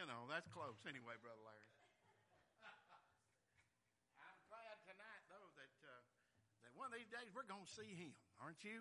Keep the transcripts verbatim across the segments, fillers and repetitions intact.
know, that's close. Anyway, Brother Larry. I'm glad tonight, though, that uh, that one of these days we're going to see him, aren't you?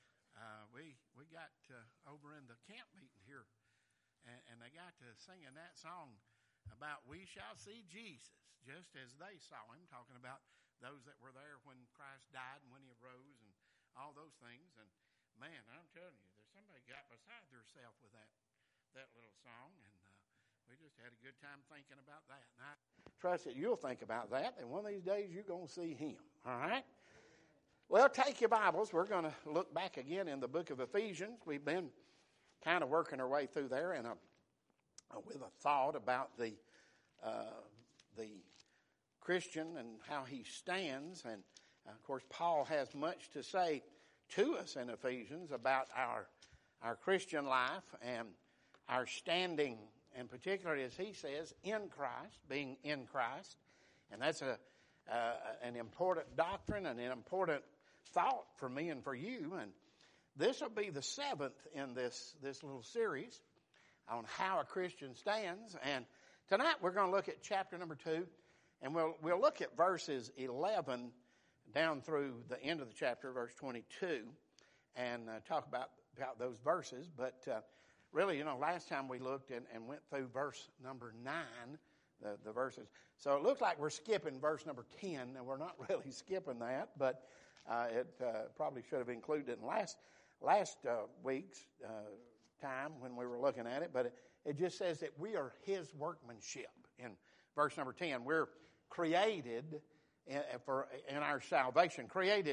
Uh, we we got uh, over in the camp meeting here, and, and they got to singing that song about we shall see Jesus, just as they saw him, talking about those that were there when Christ died and when he arose and all those things. And man, I'm telling you, there's somebody got beside themselves with that that little song, and uh, we just had a good time thinking about that. And I trust that you'll think about that, and one of these days you're going to see him, all right? Well, take your Bibles. We're going to look back again in the book of Ephesians. We've been kind of working our way through there and a, with a thought about the uh, the Christian and how he stands. And, uh, of course, Paul has much to say to us in Ephesians about our our Christian life and our standing, and particularly, as he says, in Christ, being in Christ. And that's a uh, an important doctrine and an important thought for me and for you. And this will be the seventh in this, this little series on how a Christian stands. And tonight we're going to look at chapter number two, and we'll we'll look at verses eleven down through the end of the chapter, verse twenty-two, and uh, talk about, about those verses. But uh, really, you know, last time we looked and, and went through verse number nine, the, the verses. So it looks like we're skipping verse number ten, and we're not really skipping that, but uh, it uh, probably should have included it in last, last uh, week's uh, time when we were looking at it. But it, it just says that we are his workmanship in verse number ten. We're created in, for, in our salvation, created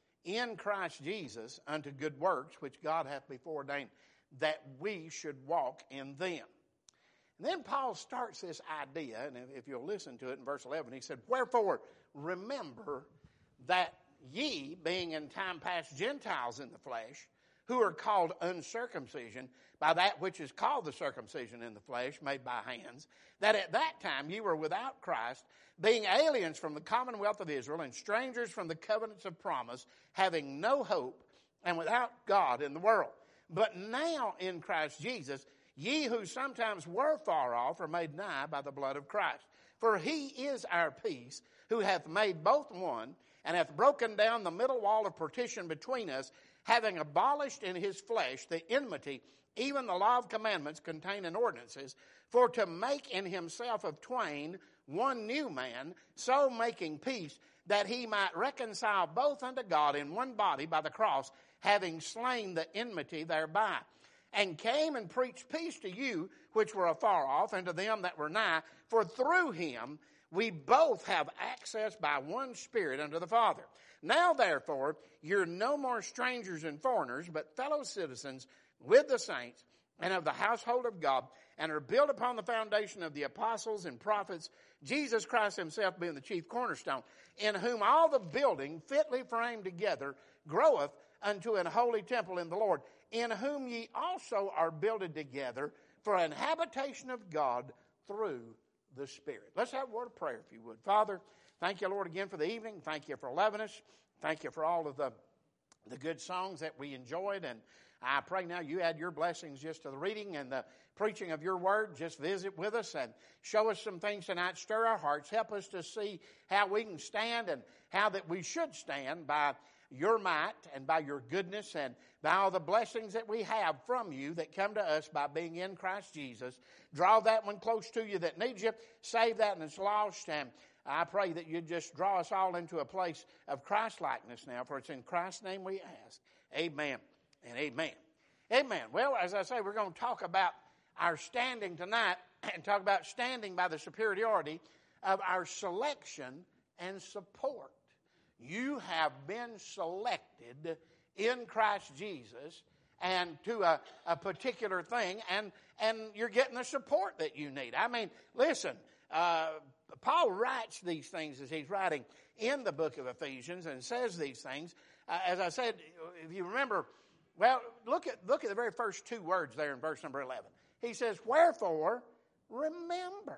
in Christ Jesus unto good works, which God hath before ordained that we should walk in them. And then Paul starts this idea, and if you'll listen to it in verse eleven, he said, wherefore remember that ye, being in time past Gentiles in the flesh, who are called uncircumcision by that which is called the circumcision in the flesh, made by hands, that at that time ye were without Christ, being aliens from the commonwealth of Israel and strangers from the covenants of promise, having no hope and without God in the world. But now in Christ Jesus, ye who sometimes were far off are made nigh by the blood of Christ. For he is our peace, who hath made both one, and hath broken down the middle wall of partition between us, having abolished in his flesh the enmity, even the law of commandments contained in ordinances, for to make in himself of twain one new man, so making peace, that he might reconcile both unto God in one body by the cross, having slain the enmity thereby. And came and preached peace to you which were afar off, and to them that were nigh, for through him we both have access by one Spirit unto the Father. Now therefore you're no more strangers and foreigners, but fellow citizens with the saints and of the household of God, and are built upon the foundation of the apostles and prophets, Jesus Christ himself being the chief cornerstone, in whom all the building fitly framed together groweth unto an holy temple in the Lord, in whom ye also are builded together for an habitation of God through the Spirit. Let's have a word of prayer, if you would. Father, thank you, Lord, again for the evening. Thank you for loving us. Thank you for all of the, the good songs that we enjoyed. And I pray now you add your blessings just to the reading and the preaching of your word. Just visit with us and show us some things tonight. Stir our hearts. Help us to see how we can stand and how that we should stand by your might and by your goodness and by all the blessings that we have from you that come to us by being in Christ Jesus. Draw that one close to you that needs you. Save that and it's lost. And I pray that you just draw us all into a place of Christ-likeness now, for it's in Christ's name we ask. Amen and amen. Amen. Well, as I say, we're going to talk about our standing tonight and talk about standing by the superiority of our selection and support. You have been selected in Christ Jesus and to a, a particular thing, and, and you're getting the support that you need. I mean, listen, uh, Paul writes these things as he's writing in the book of Ephesians and says these things. Uh, as I said, if you remember, well, look at look at the very first two words there in verse number eleven. He says, wherefore, remember.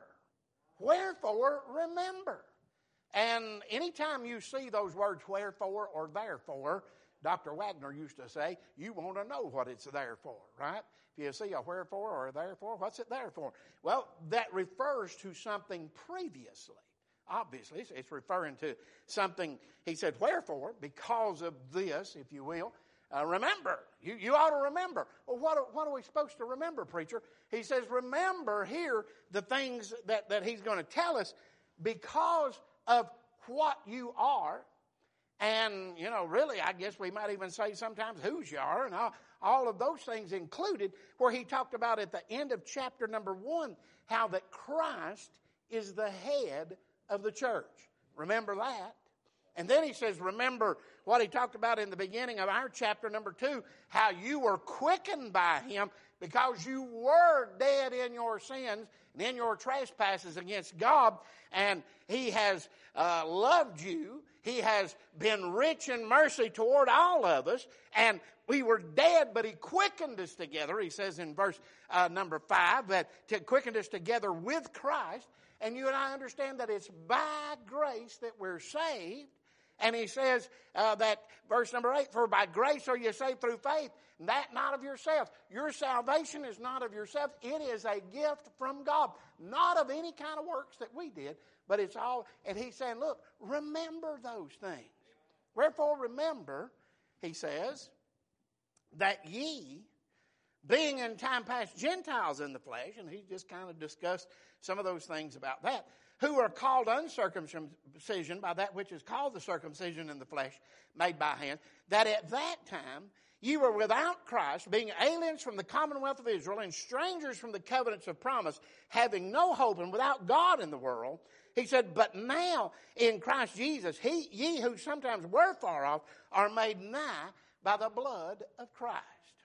Wherefore, remember. And anytime you see those words, wherefore or therefore, Doctor Wagner used to say, you want to know what it's there for, right? If you see a wherefore or a therefore, what's it there for? Well, that refers to something previously. Obviously, it's referring to something. He said, wherefore, because of this, if you will, uh, remember. You, you ought to remember. Well, what are, what are we supposed to remember, preacher? He says, remember here the things that, that he's going to tell us because of what you are. And, you know, really, I guess we might even say sometimes whose you are and all, all of those things included, where he talked about at the end of chapter number one how that Christ is the head of the church. Remember that. And then he says, remember what he talked about in the beginning of our chapter number two, how you were quickened by him because you were dead in your sins and in your trespasses against God, and he has uh, loved you. He has been rich in mercy toward all of us, and we were dead, but he quickened us together. He says in verse uh, number five that to quickened us together with Christ. And you and I understand that it's by grace that we're saved. And he says uh, that, verse number eight, for by grace are you saved through faith, and that not of yourselves. Your salvation is not of yourselves. It is a gift from God, not of any kind of works that we did, but it's all, and he's saying, look, remember those things. Wherefore remember, he says, that ye, being in time past Gentiles in the flesh, and he just kind of discussed some of those things about that, who are called uncircumcision by that which is called the circumcision in the flesh made by hand, that at that time ye were without Christ, being aliens from the commonwealth of Israel and strangers from the covenants of promise, having no hope and without God in the world. He said, but now in Christ Jesus, he, ye who sometimes were far off are made nigh by the blood of Christ.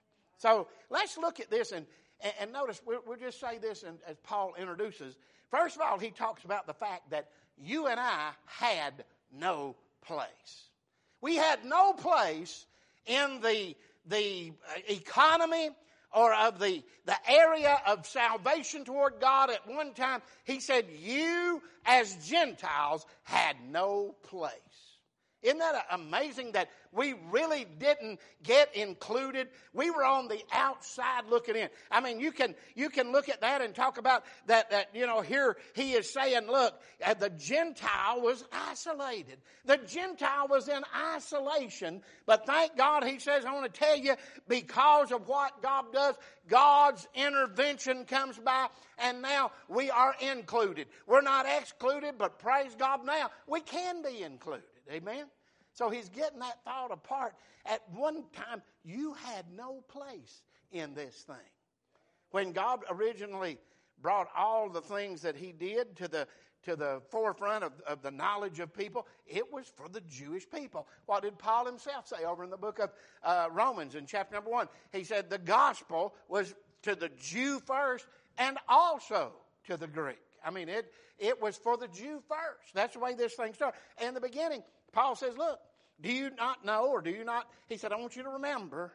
So let's look at this and, and, and notice, we'll, we'll just say this and, as Paul introduces. First of all, he talks about the fact that you and I had no place. We had no place in the, the economy or of the, the area of salvation toward God at one time. He said, you as Gentiles had no place. Isn't that amazing that we really didn't get included? We were on the outside looking in. I mean, you can you can look at that and talk about that, that you know, here he is saying, look, uh, the Gentile was isolated. The Gentile was in isolation. But thank God, he says, I want to tell you, because of what God does, God's intervention comes by, and now we are included. We're not excluded, but praise God, now we can be included. Amen? So he's getting that thought apart. At one time, you had no place in this thing. When God originally brought all the things that he did to the to the forefront of, of the knowledge of people, it was for the Jewish people. What did Paul himself say over in the book of uh, Romans in chapter number one? He said the gospel was to the Jew first and also to the Greek. I mean, it, it was for the Jew first. That's the way this thing started. In the beginning, Paul says, look, do you not know or do you not? He said, I want you to remember,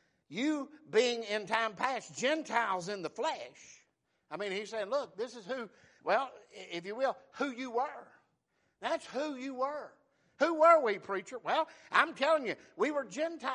you being in time past Gentiles in the flesh. I mean, he's saying, look, this is who, well, if you will, who you were. That's who you were. Who were we, preacher? Well, I'm telling you, we were Gentiles.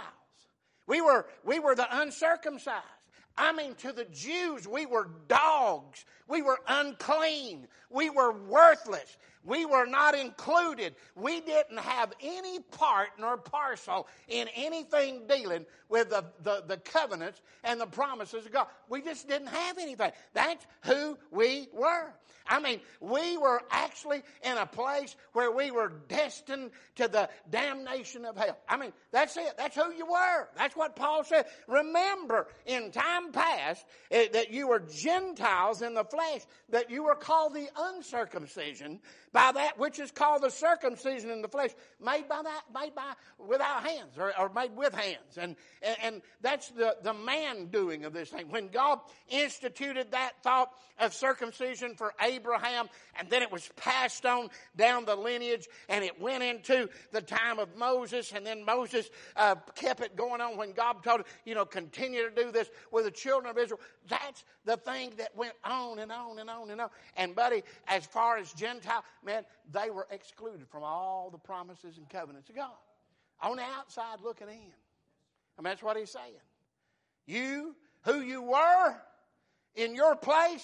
We were, we were the uncircumcised. I mean, to the Jews, we were dogs. We were unclean. We were worthless. We were not included. We didn't have any part nor parcel in anything dealing with the, the, the covenants and the promises of God. We just didn't have anything. That's who we were. I mean, we were actually in a place where we were destined to the damnation of hell. I mean, that's it. That's who you were. That's what Paul said. Remember, in time past, eh, that you were Gentiles in the flesh, that you were called the uncircumcision by that which is called the circumcision in the flesh, made by that, made by without hands, or, or made with hands. And, and, and that's the, the man doing of this thing. When God instituted that thought of circumcision for Abraham, and then it was passed on down the lineage, and it went into the time of Moses, and then Moses uh, kept it going on when God told him, you know, continue to do this with the children of Israel. That's the thing that went on and on and on and on. And buddy, as far as Gentile, man, they were excluded from all the promises and covenants of God. On the outside looking in. I mean, that's what he's saying. You, who you were in your place,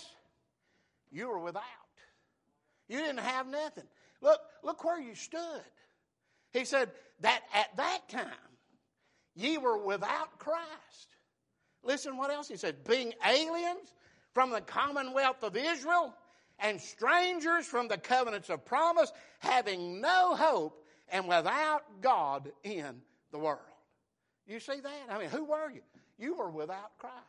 you were without. You didn't have nothing. Look, look where you stood. He said that at that time, ye were without Christ. Listen what else he said. Being aliens from the commonwealth of Israel and strangers from the covenants of promise, having no hope and without God in the world. You see that? I mean, who were you? You were without Christ.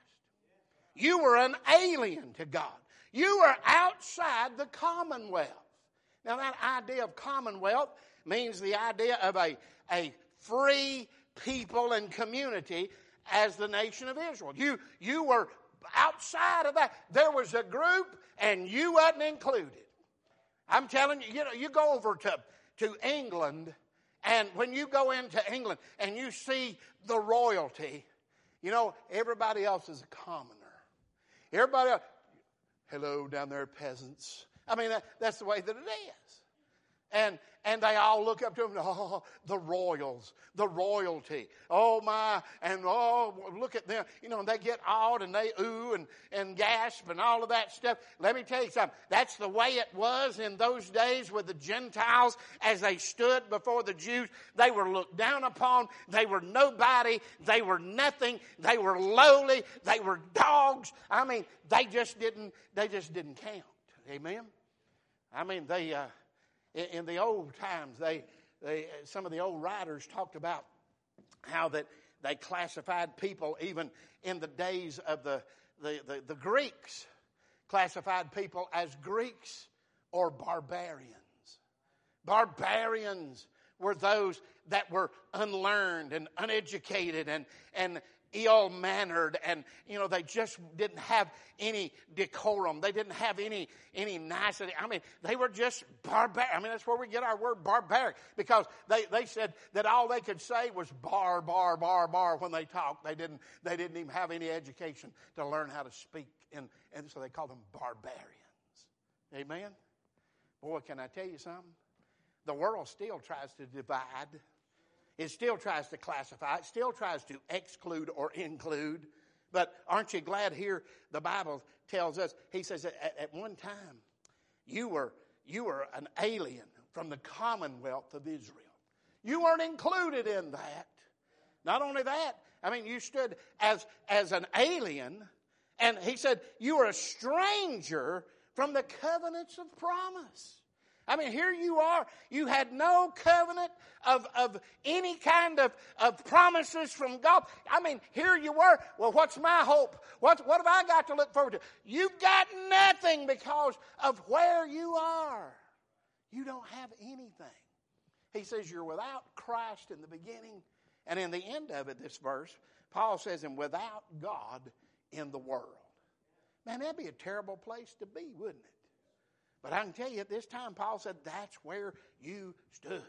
You were an alien to God. You were outside the commonwealth. Now, that idea of commonwealth means the idea of a, a free people and community as the nation of Israel. You, you were outside of that. There was a group and you wasn't included. I'm telling you, you know, you go over to, to England, and when you go into England and you see the royalty, you know, everybody else is a commoner. Everybody else, hello down there, peasants. I mean, that, that's the way that it is. And and they all look up to him, oh, the royals, the royalty. Oh, my, and oh, look at them. You know, they get awed and they ooh and, and gasp and all of that stuff. Let me tell you something. That's the way it was in those days with the Gentiles as they stood before the Jews. They were looked down upon. They were nobody. They were nothing. They were lowly. They were dogs. I mean, they just didn't, they just didn't count. Amen? I mean, they... Uh, In the old times, they, they, some of the old writers talked about how that they classified people, even in the days of the, the, the, the Greeks, classified people as Greeks or barbarians. Barbarians were those that were unlearned and uneducated and, and ill-mannered, and, you know, they just didn't have any decorum. They didn't have any any nicety. I mean, they were just barbaric. I mean, that's where we get our word barbaric, because they, they said that all they could say was bar, bar, bar, bar when they talked. They didn't they didn't even have any education to learn how to speak, and, and so they called them barbarians. Amen? Boy, can I tell you something? The world still tries to divide. It still tries to classify. It still tries to exclude or include. But aren't you glad here the Bible tells us, he says at, at one time, you were, you were an alien from the commonwealth of Israel. You weren't included in that. Not only that, I mean, you stood as, as an alien, and he said you were a stranger from the covenants of promise. I mean, here you are. You had no covenant of, of any kind of, of promises from God. I mean, here you were. Well, what's my hope? What, what have I got to look forward to? You've got nothing because of where you are. You don't have anything. He says you're without Christ in the beginning. And in the end of it, this verse, Paul says, and without God in the world. Man, that'd be a terrible place to be, wouldn't it? But I can tell you at this time, Paul said, that's where you stood.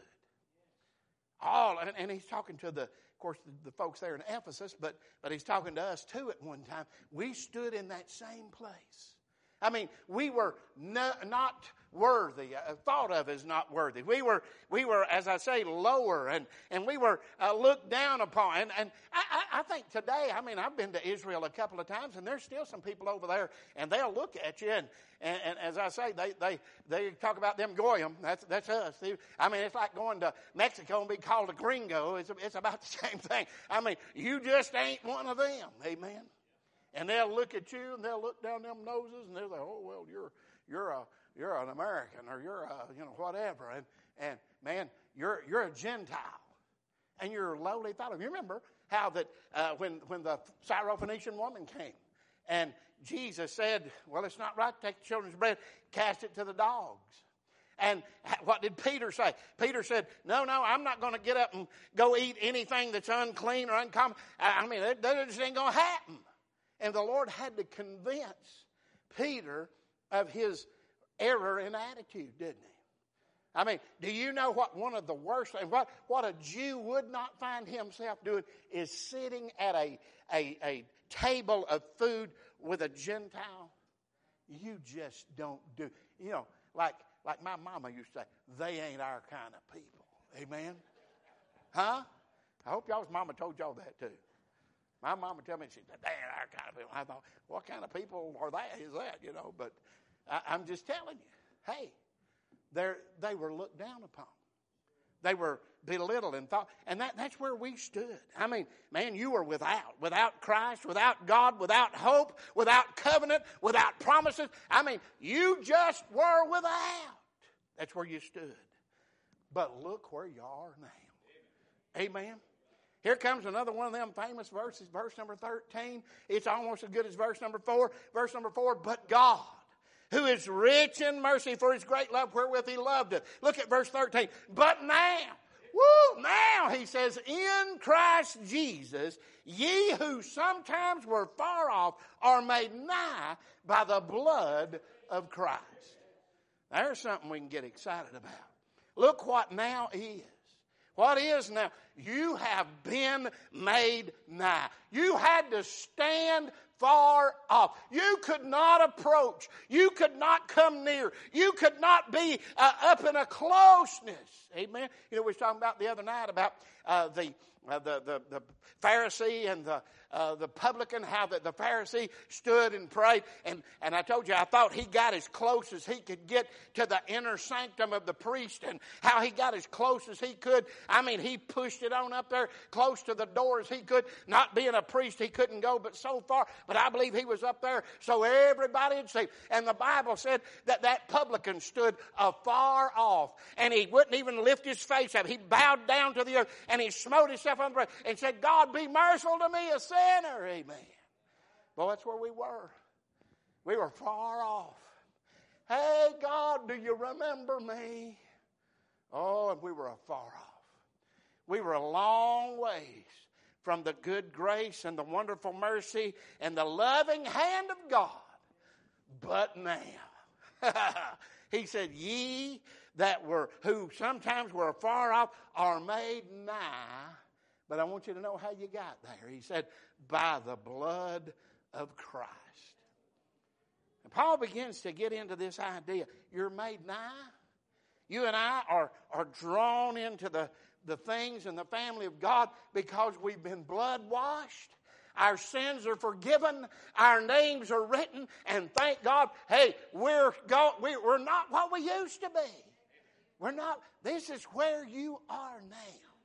All, and, and he's talking to the, of course, the, the folks there in Ephesus, but, but he's talking to us too at one time. We stood in that same place. I mean, we were no, not worthy, uh, thought of as not worthy. We were, we were, as I say, lower, and, and we were uh, looked down upon. And, and I, I think today, I mean, I've been to Israel a couple of times, and there's still some people over there, and they'll look at you, and, and, and as I say, they, they, they talk about them goyim. That's, that's us. I mean, it's like going to Mexico and be called a gringo. It's, it's about the same thing. I mean, you just ain't one of them. Amen. And they'll look at you, and they'll look down them noses, and they're like, "Oh well, you're you're a you're an American, or you're a you know whatever." And and man, you're you're a Gentile, and you're lowly thought of. You remember how that uh, when when the Syrophoenician woman came, and Jesus said, "Well, it's not right to take the children's bread, cast it to the dogs." And what did Peter say? Peter said, no, no, I'm not going to get up and go eat anything that's unclean or uncommon. I mean, that, that just ain't going to happen. And the Lord had to convince Peter of his error in attitude, didn't he? I mean, do you know what one of the worst things, what, what a Jew would not find himself doing is sitting at a, a, a table of food with a Gentile? You just don't do. You know, like, like my mama used to say, they ain't our kind of people. Amen? Huh? I hope y'all's mama told y'all that too. My mom would tell me, she said, "They're our kind of people." I thought, what kind of people are that? Is that, you know? But I, I'm just telling you, hey, they they were looked down upon. They were belittled and thought, and that, that's where we stood. I mean, man, you were without, without Christ, without God, without hope, without covenant, without promises. I mean, you just were without. That's where you stood. But look where you are now. Amen. Here comes another one of them famous verses, verse number thirteen. It's almost as good as verse number four. Verse number four, but God, who is rich in mercy for his great love wherewith he loved us. Look at verse thirteen. But now, woo, now he says, in Christ Jesus, ye who sometimes were far off are made nigh by the blood of Christ. There's something we can get excited about. Look what now is. What is now? You have been made nigh. You had to stand far off. You could not approach. You could not come near. You could not be uh, up in a closeness. Amen. You know, we were talking about the other night about uh, the, uh, the the the Pharisee and the uh, the publican, how the, the Pharisee stood and prayed. And, and I told you, I thought he got as close as he could get to the inner sanctum of the priest, and how he got as close as he could. I mean, he pushed it on up there close to the door as he could. Not being a priest, he couldn't go but so far. But I believe he was up there so everybody would see. And the Bible said that that publican stood afar off, and he wouldn't even lift his face up. He bowed down to the earth, and he smote himself on the breast and said, God, be merciful to me, a sinner. Amen. Well, that's where we were. We were far off. Hey, God, do you remember me? Oh, and we were afar off. We were a long ways from the good grace and the wonderful mercy and the loving hand of God. But now, he said, ye that were, who sometimes were afar off, are made nigh. But I want you to know how you got there. He said, by the blood of Christ. And Paul begins to get into this idea. You're made nigh. You and I are, are drawn into the, the things and the family of God because we've been blood washed. Our sins are forgiven. Our names are written. And thank God, hey, we're, go, we, we're not what we used to be. We're not. This is where you are now.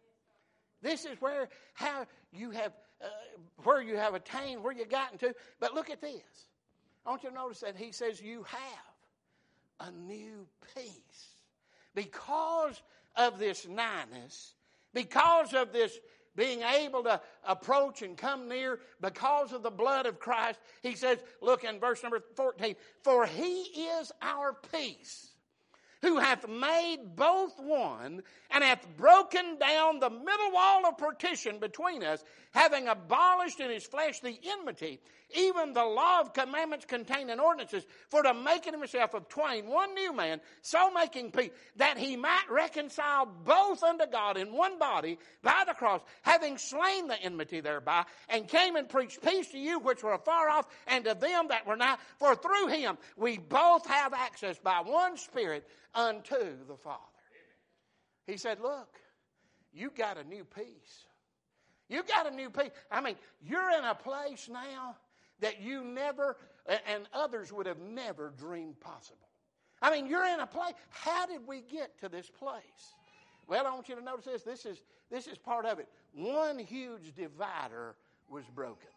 This is where how you have uh, where you have attained, where you gotten to. But look at this. I want you to notice that he says you have a new peace. Because of this nighness, because of this being able to approach and come near, because of the blood of Christ, he says, look in verse number fourteen, for he is our peace, who hath made both one, and hath broken down the middle wall of partition between us, having abolished in his flesh the enmity, even the law of commandments contained in ordinances, for to make in himself of twain one new man, so making peace, that he might reconcile both unto God in one body by the cross, having slain the enmity thereby, and came and preached peace to you which were afar off, and to them that were nigh. For through him we both have access by one Spirit unto the Father. He said, look, you got a new peace. You got a new peace. I mean, you're in a place now that you never, and others would have never dreamed possible. I mean, you're in a place. How did we get to this place? Well, I want you to notice this. This is, this is part of it. One huge divider was broken.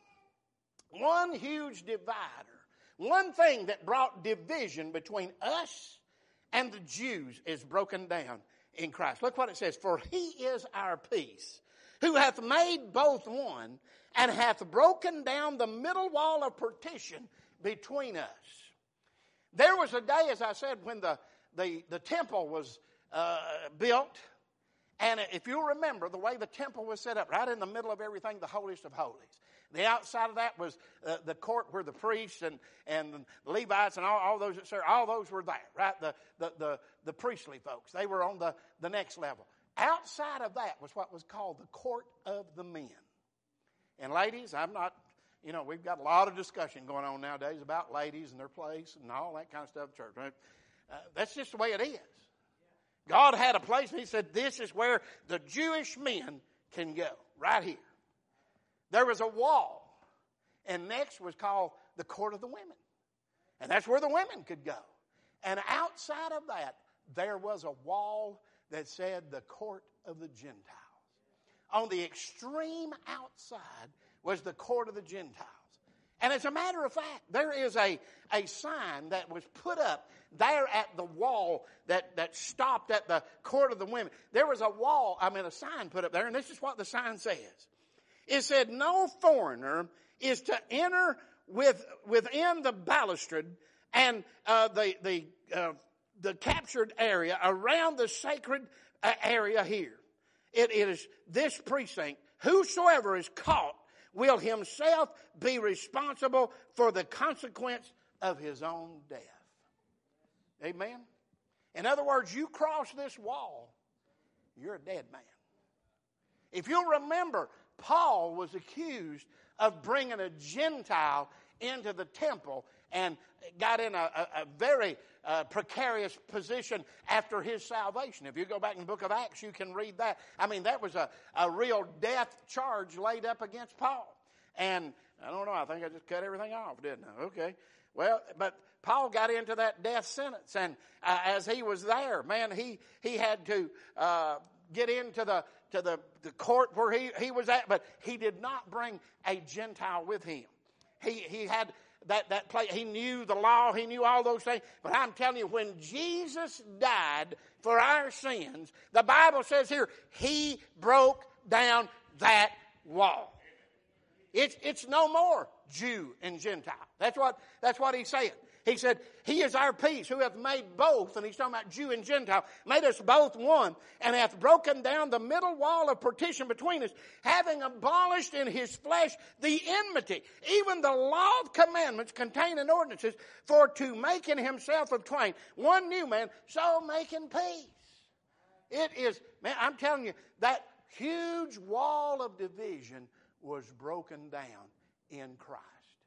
One huge divider. One thing that brought division between us and the Jews is broken down in Christ. Look what it says. For he is our peace, who hath made both one, and hath broken down the middle wall of partition between us. There was a day, as I said, when the, the, the temple was uh, built. And if you'll remember, the way the temple was set up, right in the middle of everything, the holiest of holies. The outside of that was uh, the court where the priests and, and the Levites and all, all those that served, all those were there, right? The, the, the, the priestly folks, they were on the, the next level. Outside of that was what was called the court of the men. And ladies, I'm not, you know, we've got a lot of discussion going on nowadays about ladies and their place and all that kind of stuff at church, right? Uh, that's just the way it is. God had a place, and he said, this is where the Jewish men can go, right here. there was a wall. And next was called the court of the women. And that's where the women could go. And outside of that, there was a wall that said the court of the Gentiles. On the extreme outside was the court of the Gentiles. And as a matter of fact, there is a, a sign that was put up there at the wall that, that stopped at the court of the women. There was a wall, I mean a sign put up there, and this is what the sign says. It said, no foreigner is to enter with, within the balustrade and uh, the, the, uh, the captured area around the sacred uh, area here. It is this precinct. Whosoever is caught will himself be responsible for the consequence of his own death. Amen? In other words, you cross this wall, you're a dead man. If you'll remember, Paul was accused of bringing a Gentile into the temple and got in a, a, a very uh, precarious position after his salvation. If you go back in the book of Acts, you can read that. I mean, that was a, a real death charge laid up against Paul. And I don't know, I think I just cut everything off, didn't I? Okay. Well, but Paul got into that death sentence, and uh, as he was there, man, he he had to uh, get into the to the, the court where he, he was at, but he did not bring a Gentile with him. He he had that, that place. He knew the law. He knew all those things. But I'm telling you, when Jesus died for our sins, the Bible says here, he broke down that wall. It's, it's no more Jew and Gentile. That's what, that's what he's saying. He said, he is our peace, who hath made both, and he's talking about Jew and Gentile, made us both one, and hath broken down the middle wall of partition between us, having abolished in his flesh the enmity, even the law of commandments contained in ordinances, for to make in himself of twain one new man, so making peace. It is, man, I'm telling you, that huge wall of division was broken down in Christ.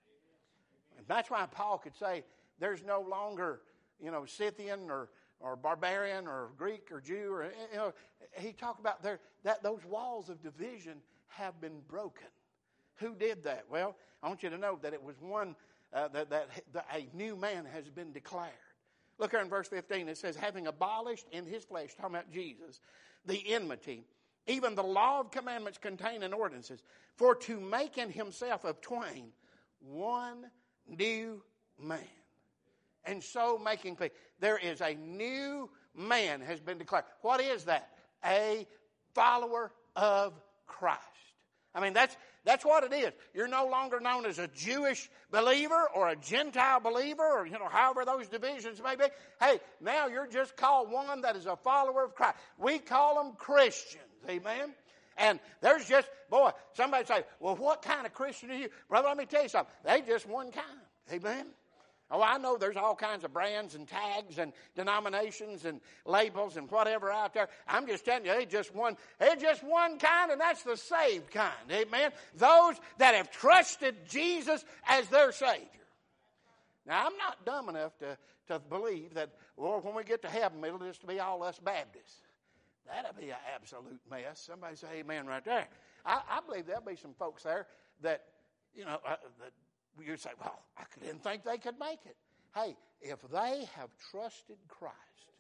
And that's why Paul could say, there's no longer, you know, Scythian or, or barbarian or Greek or Jew. Or, you know, he talked about there that those walls of division have been broken. Who did that? Well, I want you to know that it was one, uh, that, that, that a new man has been declared. Look here in verse fifteen. It says, having abolished in his flesh, talking about Jesus, the enmity, even the law of commandments contained in ordinances, for to make in himself of twain one new man. And so making peace. There is a new man has been declared. What is that? A follower of Christ. I mean, that's that's what it is. You're no longer known as a Jewish believer or a Gentile believer or, you know, however those divisions may be. Hey, now you're just called one that is a follower of Christ. We call them Christians. Amen? And there's just, boy, somebody say, well, what kind of Christian are you? Brother, let me tell you something. They just one kind. Amen? Oh, I know there's all kinds of brands and tags and denominations and labels and whatever out there. I'm just telling you, they just one, they're just one kind, and that's the saved kind. Amen? Those that have trusted Jesus as their Savior. Now, I'm not dumb enough to, to believe that, well, when we get to heaven, it'll just be all us Baptists. That'll be an absolute mess. Somebody say amen right there. I, I believe there'll be some folks there that, you know, uh, that you say, well, I didn't think they could make it. Hey, if they have trusted Christ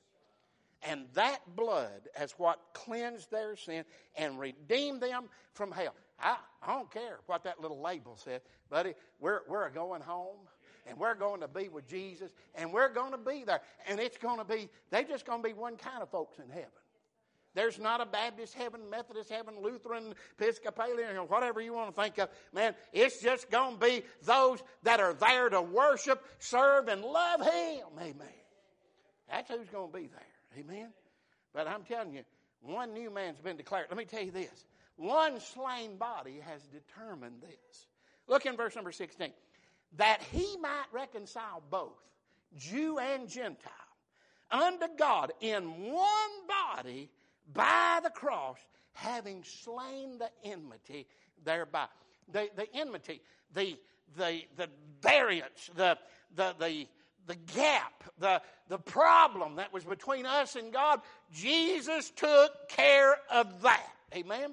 and that blood as what cleansed their sin and redeemed them from hell, I, I don't care what that little label said, buddy, we're, we're going home. And we're going to be with Jesus. And we're going to be there. And it's going to be, they're just going to be one kind of folks in heaven. There's not a Baptist heaven, Methodist heaven, Lutheran, Episcopalian, or whatever you want to think of. Man, it's just going to be those that are there to worship, serve, and love Him. Amen. That's who's going to be there. Amen. But I'm telling you, one new man's been declared. Let me tell you this. One slain body has determined this. Look in verse number sixteen. That He might reconcile both, Jew and Gentile, unto God in one body by the cross, having slain the enmity thereby. The, the enmity, the, the, the variance, the, the, the, the gap, the, the problem that was between us and God, Jesus took care of that. Amen?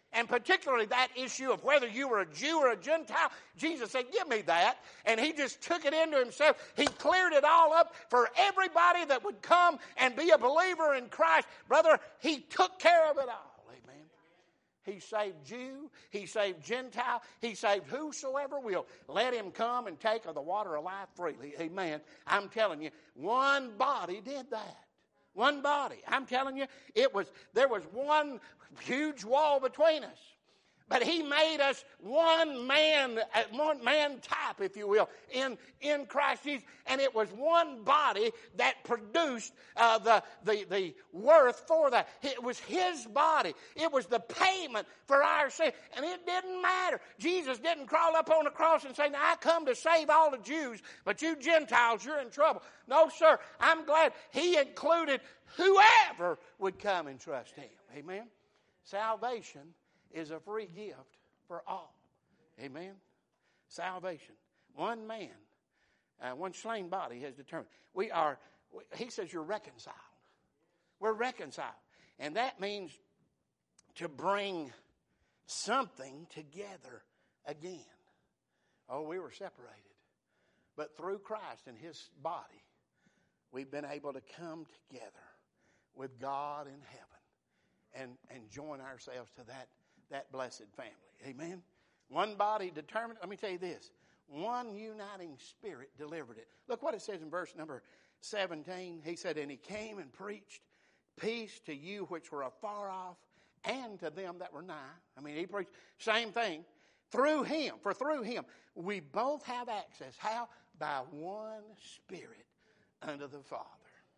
And particularly that issue of whether you were a Jew or a Gentile, Jesus said, give me that. And he just took it into himself. He cleared it all up for everybody that would come and be a believer in Christ. Brother, he took care of it all. Amen. He saved Jew. He saved Gentile. He saved whosoever will. Let him come and take of the water of life freely. Amen. I'm telling you, one body did that. One body. I'm telling you, it was there was one huge wall between us. But he made us one man, one man type, if you will, in, in Christ Jesus. And it was one body that produced uh, the, the, the worth for that. It was his body. It was the payment for our sin. And it didn't matter. Jesus didn't crawl up on the cross and say, now I come to save all the Jews, but you Gentiles, you're in trouble. No, sir. I'm glad he included whoever would come and trust him. Amen. Salvation is a free gift for all. Amen. Salvation. One man, uh, one slain body has determined. We are, he says you're reconciled. We're reconciled. And that means to bring something together again. Oh, we were separated. But through Christ and his body, we've been able to come together with God in heaven and, and join ourselves to that that blessed family. Amen. One body determined. Let me tell you this. One uniting spirit delivered it. Look what it says in verse number seventeen. He said, and he came and preached peace to you which were afar off and to them that were nigh. I mean, he preached same thing. Through him, for through him, we both have access. How? By one spirit unto the Father.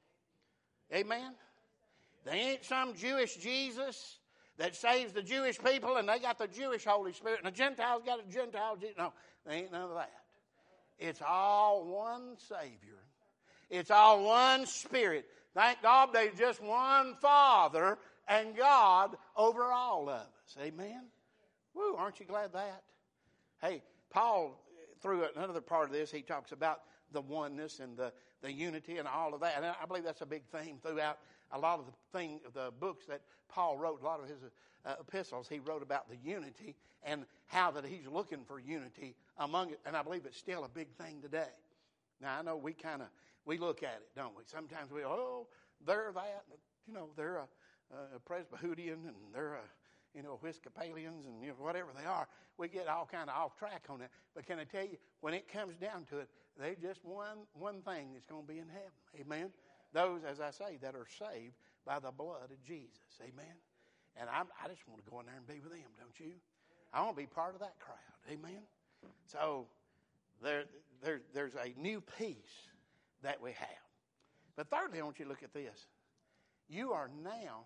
Amen. They ain't some Jewish Jesus that saves the Jewish people, and they got the Jewish Holy Spirit, and the Gentiles got a Gentile Jesus. No, there ain't none of that. It's all one Savior. It's all one Spirit. Thank God there's just one Father and God over all of us. Amen? Woo, aren't you glad that? Hey, Paul, through another part of this, he talks about the oneness and the, the unity and all of that. And I believe that's a big theme throughout a lot of the thing, the books that Paul wrote, a lot of his uh, epistles, he wrote about the unity and how that he's looking for unity among it. And I believe it's still a big thing today. Now, I know we kind of, we look at it, don't we? Sometimes we, oh, they're that, you know, they're a, a Presbyterian and they're a, you know, Episcopalians and you know, whatever they are. We get all kind of off track on that. But can I tell you, when it comes down to it, there's just one, one thing that's going to be in heaven. Amen? Those, as I say, that are saved by the blood of Jesus. Amen? And I'm, I just want to go in there and be with them, don't you? I want to be part of that crowd. Amen? So there, there, there's a new peace that we have. But thirdly, I want you to look at this. You are now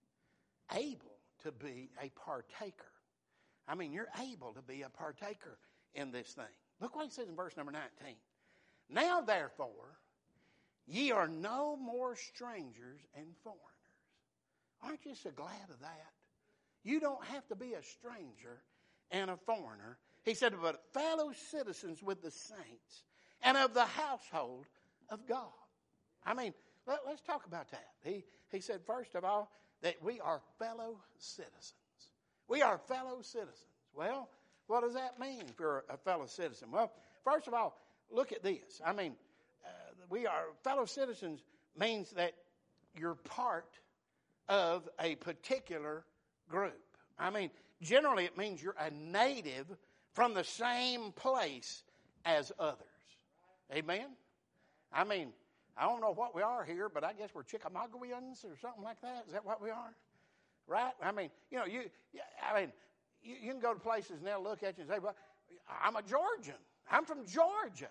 able to be a partaker. I mean, you're able to be a partaker in this thing. Look what he says in verse number nineteen. Now, therefore, ye are no more strangers and foreigners. Aren't you so glad of that? You don't have to be a stranger and a foreigner. He said, but fellow citizens with the saints and of the household of God. I mean, let, let's talk about that. He, he said, first of all, that we are fellow citizens. We are fellow citizens. Well, what does that mean if you're a fellow citizen? Well, first of all, look at this. I mean, uh, we are fellow citizens means that you're part of a particular group. I mean, generally it means you're a native from the same place as others. Amen? I mean, I don't know what we are here, but I guess we're Chickamaugaans or something like that. Is that what we are? Right? I mean, you know, you. I mean, you, you can go to places and they'll look at you and say, well, I'm a Georgian. I'm from Georgia.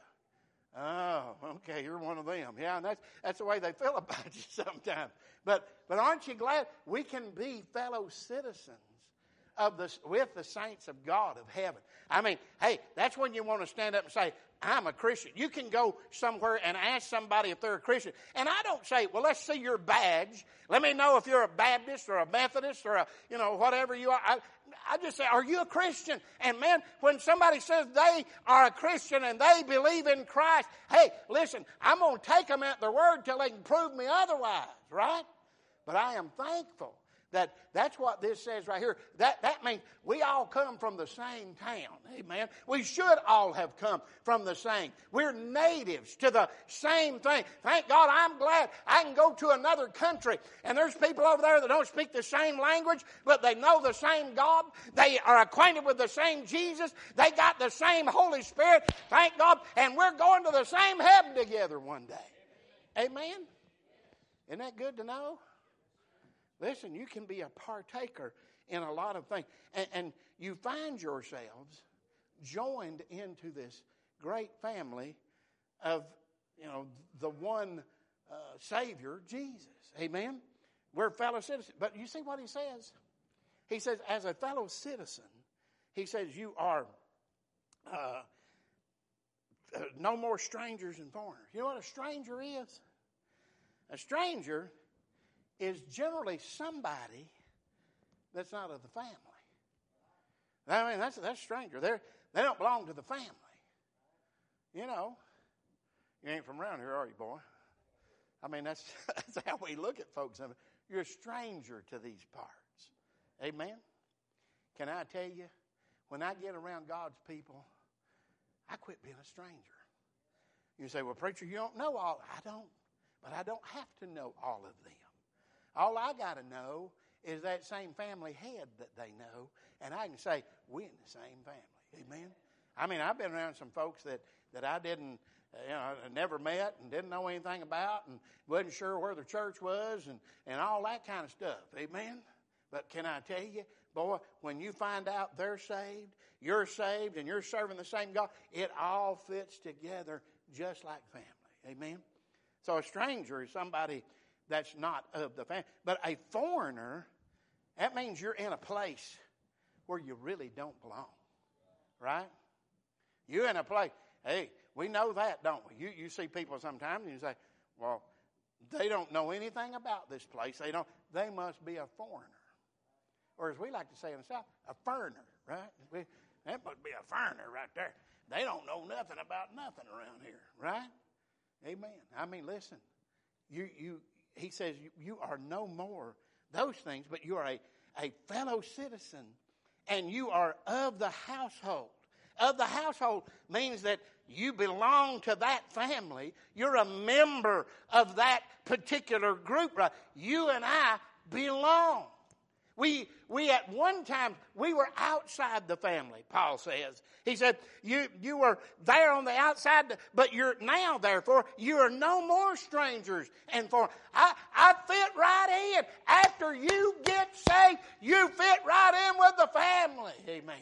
Oh, okay, you're one of them. Yeah, and that's that's the way they feel about you sometimes. But but aren't you glad we can be fellow citizens of the with the saints of God of heaven? I mean, hey, that's when you want to stand up and say, I'm a Christian. You can go somewhere and ask somebody if they're a Christian. And I don't say, well, let's see your badge. Let me know if you're a Baptist or a Methodist or a, you know, whatever you are. I, I just say, are you a Christian? And man, when somebody says they are a Christian and they believe in Christ, hey, listen, I'm going to take them at their word till they can prove me otherwise, right? But I am thankful That that's what this says right here. That that means we all come from the same town. Amen. We should all have come from the same. We're natives to the same thing. Thank God I'm glad I can go to another country and there's people over there that don't speak the same language, but they know the same God. They are acquainted with the same Jesus. They got the same Holy Spirit. Thank God. And we're going to the same heaven together one day. Amen. Isn't that good to know? Listen, you can be a partaker in a lot of things. And, and you find yourselves joined into this great family of, you know, the one uh, Savior, Jesus. Amen? We're fellow citizens. But you see what he says? He says, as a fellow citizen, he says, you are uh, uh, no more strangers and foreigners. You know what a stranger is? A stranger is generally somebody that's not of the family. I mean, that's that's a stranger. They're, they don't belong to the family. You know, you ain't from around here, are you, boy? I mean, that's, that's how we look at folks. I mean, you're a stranger to these parts. Amen? Can I tell you, when I get around God's people, I quit being a stranger. You say, well, preacher, you don't know all. I don't. But I don't have to know all of them. All I got to know is that same family head that they know, and I can say, we're in the same family. Amen? I mean, I've been around some folks that, that I didn't, you know, never met and didn't know anything about and wasn't sure where the church was and, and all that kind of stuff. Amen? But can I tell you, boy, when you find out they're saved, you're saved, and you're serving the same God, it all fits together just like family. Amen? So a stranger is somebody that's not of the family. But a foreigner, that means you're in a place where you really don't belong. Right? You're in a place. Hey, we know that, don't we? You you see people sometimes and you say, well, they don't know anything about this place. They don't. They must be a foreigner. Or as we like to say in the South, a foreigner, right? We, that must be a foreigner right there. They don't know nothing about nothing around here, right? Amen. I mean, listen, you you. He says you, you are no more those things, but you are a, a fellow citizen, and you are of the household. Of the household means that you belong to that family. You're a member of that particular group. Right? You and I belong. We we at one time, we were outside the family, Paul says. He said, you, you were there on the outside, but you're now, therefore, you are no more strangers and foreign. I, I fit right in. After you get saved, you fit right in with the family. Amen.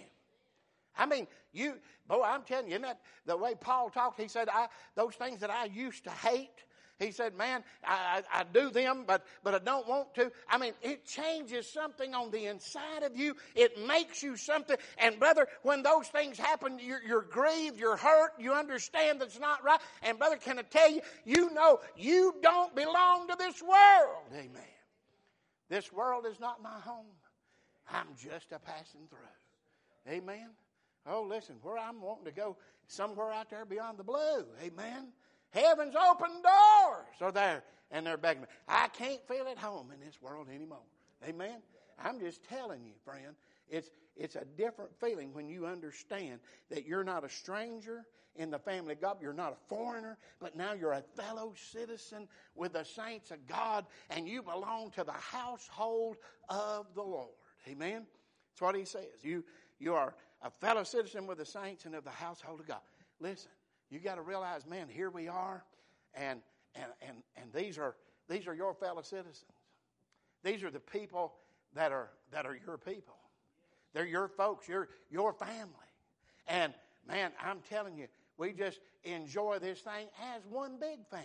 I mean, you, boy, I'm telling you, isn't that the way Paul talked? He said, I, those things that I used to hate, he said, man, I, I, I do them, but, but I don't want to. I mean, it changes something on the inside of you. It makes you something. And, brother, when those things happen, you're, you're grieved, you're hurt, you understand that's not right. And, brother, can I tell you, you know you don't belong to this world. Amen. This world is not my home. I'm just a passing through. Amen. Oh, listen, where I'm wanting to go, somewhere out there beyond the blue. Amen. Heaven's open doors are there, and they're begging me. I can't feel at home in this world anymore. Amen? I'm just telling you, friend, it's it's a different feeling when you understand that you're not a stranger in the family of God. You're not a foreigner, but now you're a fellow citizen with the saints of God, and you belong to the household of the Lord. Amen? That's what he says. You, you are a fellow citizen with the saints and of the household of God. Listen. You got to realize, man, here we are, and and and and these are these are your fellow citizens. These are the people that are that are your people. They're your folks, your your family. And man, I'm telling you, we just enjoy this thing as one big family.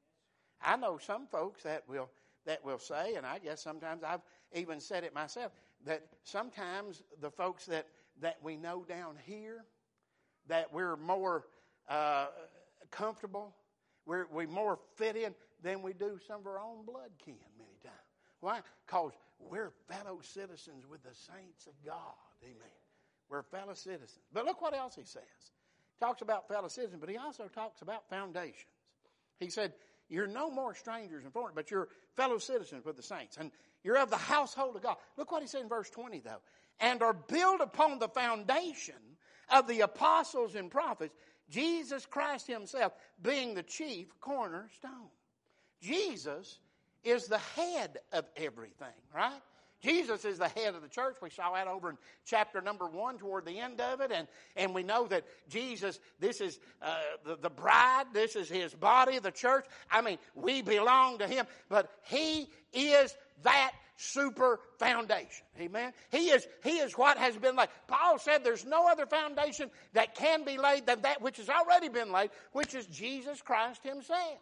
I know some folks that will that will say, and I guess sometimes I've even said it myself, that sometimes the folks that that we know down here, that we're more Uh, comfortable, we're, we more fit in than we do some of our own blood kin many times. Why? Because we're fellow citizens with the saints of God. Amen. We're fellow citizens. But look what else he says. He talks about fellow citizens, but he also talks about foundations. He said, You're no more strangers and foreigners, but you're fellow citizens with the saints. And you're of the household of God. Look what he said in verse twenty, though. And are built upon the foundation of the apostles and prophets, Jesus Christ himself being the chief cornerstone. Jesus is the head of everything, right? Jesus is the head of the church. We saw that over in chapter number one toward the end of it. And, and we know that Jesus, this is uh, the, the bride. This is his body, the church. I mean, we belong to him. But he is that super foundation. Amen? He is, he is what has been laid. Paul said there's no other foundation that can be laid than that which has already been laid, which is Jesus Christ himself.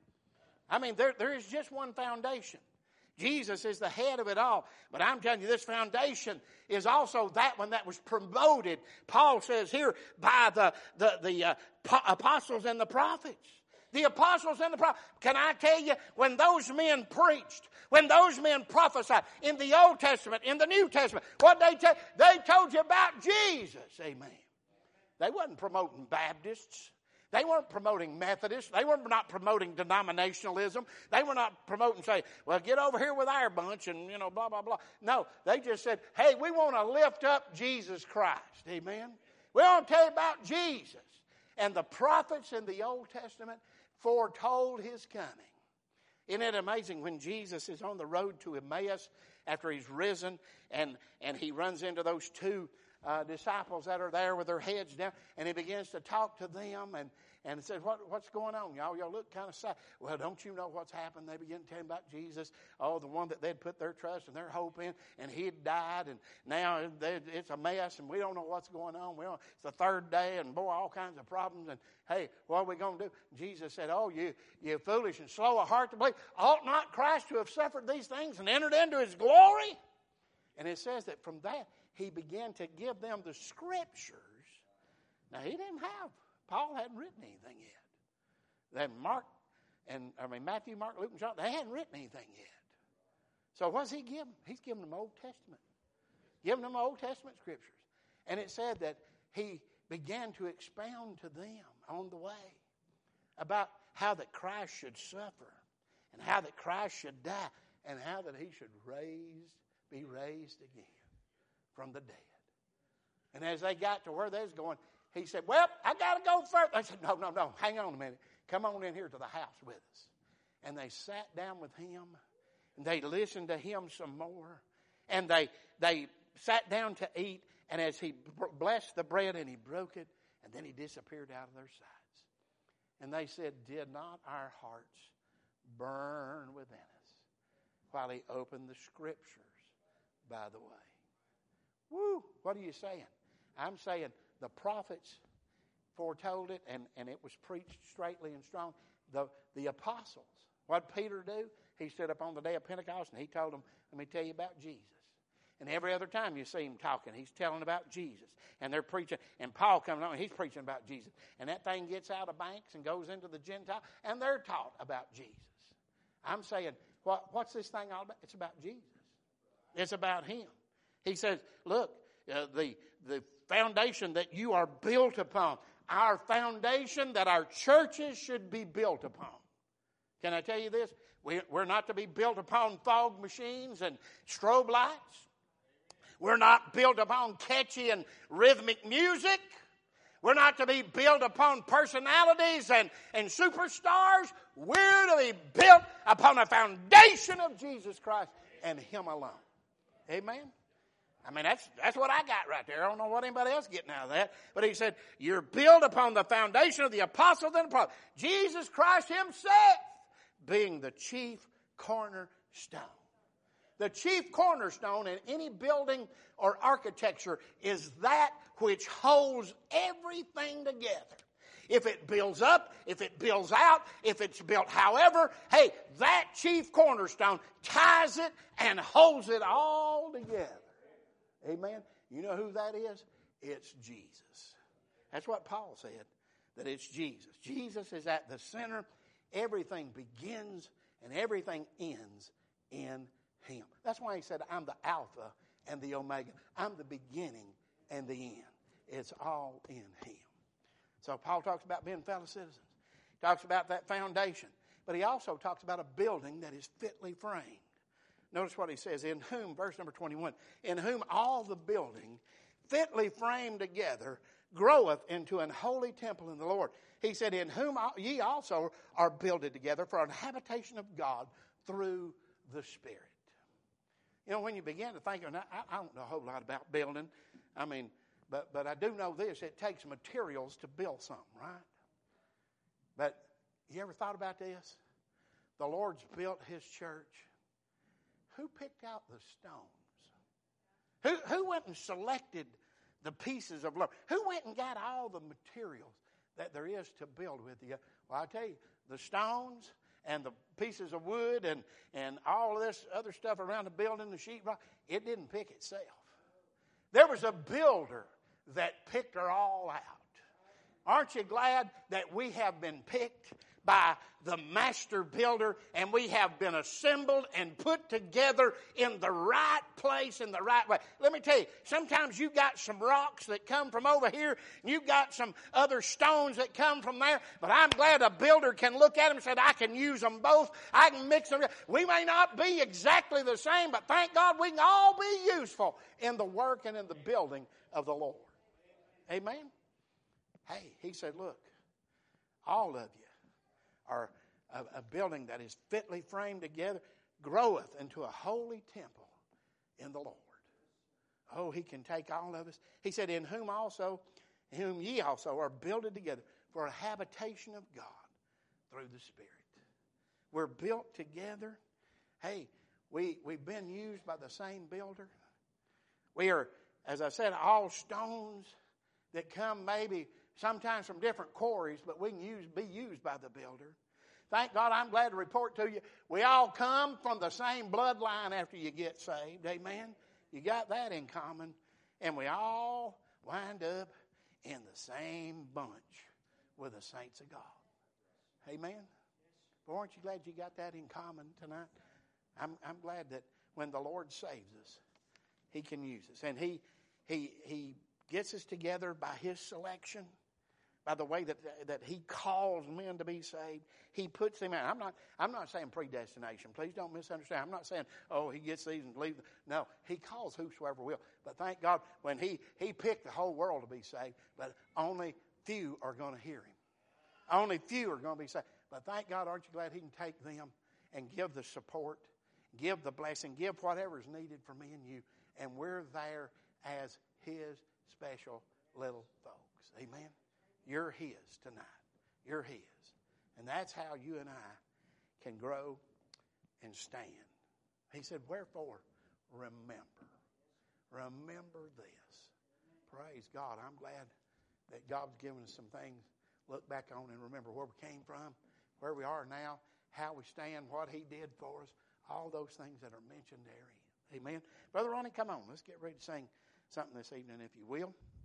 I mean, there, there is just one foundation. Jesus is the head of it all. But I'm telling you, this foundation is also that one that was promoted, Paul says here, by the, the, the uh, apostles and the prophets. The apostles and the prophets. Can I tell you, when those men preached, when those men prophesied in the Old Testament, in the New Testament, what they tell, they told you about Jesus. Amen. They wasn't promoting Baptists. They weren't promoting Methodists. They were not promoting denominationalism. They were not promoting saying, well, get over here with our bunch and, you know, blah, blah, blah. No, they just said, hey, we want to lift up Jesus Christ. Amen. We want to tell you about Jesus. And the prophets in the Old Testament foretold his coming. Isn't it amazing when Jesus is on the road to Emmaus after he's risen and, and he runs into those two Uh, disciples that are there with their heads down, and he begins to talk to them and, and says, what, what's going on, y'all? Y'all look kind of sad. Well, don't you know what's happened? They begin to tell him about Jesus, oh, the one that they'd put their trust and their hope in, and he had died, and now it's a mess, and we don't know what's going on. We don't, it's the third day, and boy, all kinds of problems, and hey, what are we going to do? Jesus said, oh, you, you foolish and slow of heart to believe, ought not Christ to have suffered these things and entered into his glory? And it says that from that, he began to give them the scriptures. Now, he didn't have, Paul hadn't written anything yet. Then Mark, and I mean, Matthew, Mark, Luke, and John, they hadn't written anything yet. So what's he giving? He's giving them Old Testament. Giving them Old Testament scriptures. And it said that he began to expound to them on the way about how that Christ should suffer and how that Christ should die and how that he should raise, be raised again from the dead. And as they got to where they was going, he said, well, I got to go first. I said, no, no, no, hang on a minute. Come on in here to the house with us. And they sat down with him, and they listened to him some more. And they they sat down to eat, and as he blessed the bread and he broke it, and then he disappeared out of their sights. And they said, did not our hearts burn within us while he opened the scriptures by the way? Woo! What are you saying? I'm saying the prophets foretold it, and, and it was preached straightly and strong. The, the apostles, what did Peter do? He stood up on the day of Pentecost, and he told them, let me tell you about Jesus. And every other time you see him talking, he's telling about Jesus. And they're preaching, and Paul comes on, and he's preaching about Jesus. And that thing gets out of banks and goes into the Gentile, and they're taught about Jesus. I'm saying, what, what's this thing all about? It's about Jesus. It's about him. He says, look, uh, the, the foundation that you are built upon, our foundation that our churches should be built upon. Can I tell you this? We, we're not to be built upon fog machines and strobe lights. We're not built upon catchy and rhythmic music. We're not to be built upon personalities and, and superstars. We're to be built upon the foundation of Jesus Christ and him alone. Amen? I mean, that's that's what I got right there. I don't know what anybody else is getting out of that. But he said, you're built upon the foundation of the apostles and the prophets. Jesus Christ himself being the chief cornerstone. The chief cornerstone in any building or architecture is that which holds everything together. If it builds up, if it builds out, if it's built however, hey, that chief cornerstone ties it and holds it all together. Amen. You know who that is? It's Jesus. That's what Paul said, that it's Jesus. Jesus is at the center. Everything begins and everything ends in him. That's why he said, I'm the Alpha and the Omega. I'm the beginning and the end. It's all in him. So Paul talks about being fellow citizens. He talks about that foundation. but he also talks about a building that is fitly framed. Notice what he says, in whom, verse number twenty-one, in whom all the building fitly framed together groweth into an holy temple in the Lord. He said, in whom ye also are builded together for an habitation of God through the Spirit. You know, when you begin to think, and I, I don't know a whole lot about building. I mean, but, but I do know this, it takes materials to build something, right? But you ever thought about this? The Lord's built his church. Who picked out the stones? Who, who went and selected the pieces of lumber? Who went and got all the materials that there is to build with? You? Well, I tell you, the stones and the pieces of wood and, and all of this other stuff around the building, the sheetrock, it didn't pick itself. There was a builder that picked her all out. Aren't you glad that we have been picked by the master builder and we have been assembled and put together in the right place, in the right way? Let me tell you, sometimes you got some rocks that come from over here and you got some other stones that come from there, but I'm glad a builder can look at them and say, I can use them both. I can mix them. We may not be exactly the same, but thank God we can all be useful in the work and in the building of the Lord. Amen? Hey, he said, look, all of you are a, a building that is fitly framed together, groweth into a holy temple in the Lord. Oh, he can take all of us. He said, in whom also, in whom ye also are builded together for a habitation of God through the Spirit. We're built together. Hey, we, we've been used by the same builder. We are, as I said, all stones that come maybe sometimes from different quarries, but we can use, be used by the builder. Thank God, I'm glad to report to you, we all come from the same bloodline after you get saved. Amen? You got that in common. And we all wind up in the same bunch with the saints of God. Amen? But aren't you glad you got that in common tonight? I'm, I'm glad that when the Lord saves us, he can use us. And he, he, he gets us together by his selection. By the way that that he calls men to be saved, he puts them in. I'm not. I'm not saying predestination. Please don't misunderstand. I'm not saying, oh, he gets these and leaves them. No, he calls whosoever will. But thank God, when he he picked the whole world to be saved, but only few are going to hear him. Only few are going to be saved. But thank God, aren't you glad he can take them and give the support, give the blessing, give whatever is needed for me and you, and we're there as his special little folks. Amen. You're his tonight. You're his. And that's how you and I can grow and stand. He said, wherefore, remember. Remember this. Praise God. I'm glad that God's given us some things to look back on and remember where we came from, where we are now, how we stand, what he did for us, all those things that are mentioned therein. Amen. Brother Ronnie, come on. Let's get ready to sing something this evening, if you will.